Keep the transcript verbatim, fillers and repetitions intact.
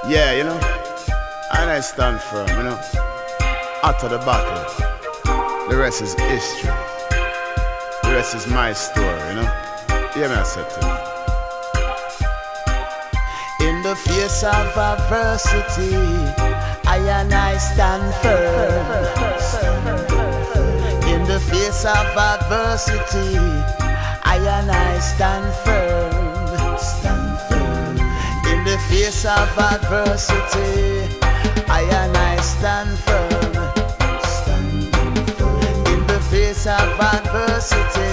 Yeah, you know, and I stand firm, you know. After the battle, the rest is history. The rest is my story, you know. Hear me, I said to you. In the face of adversity, I and I stand firm. In the face of adversity, I and I stand firm. Stand firm. In the face of adversity, I and I stand firm. Stand firm. In the face of adversity,